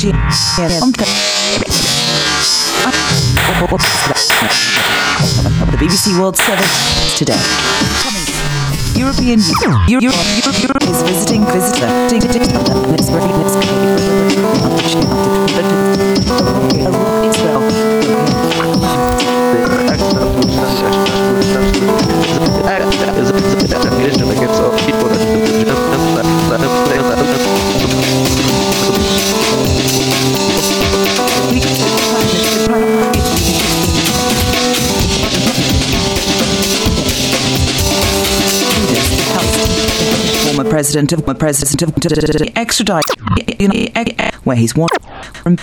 The BBC World Service today. European is visiting visitor. Former president of extradite, where he's one from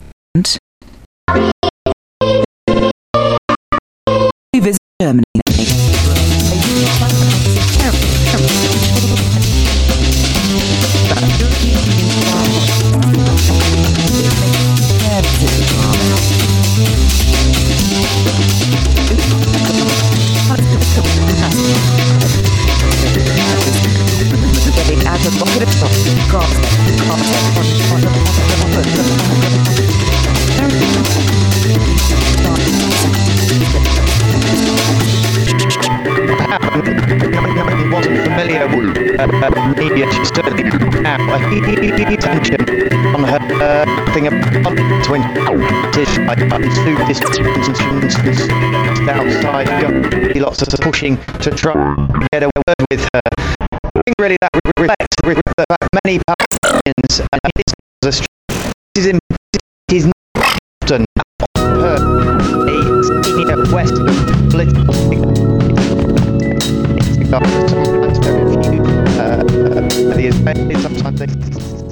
visit Germany. Wasn't familiar with media. She certainly had a huge attention on her thing about when outside, lots of pushing to try and get a word with her. I think really that reflects the fact many Palestinians and it is not often her a senior Western political sometimes very few the Israelis, sometimes they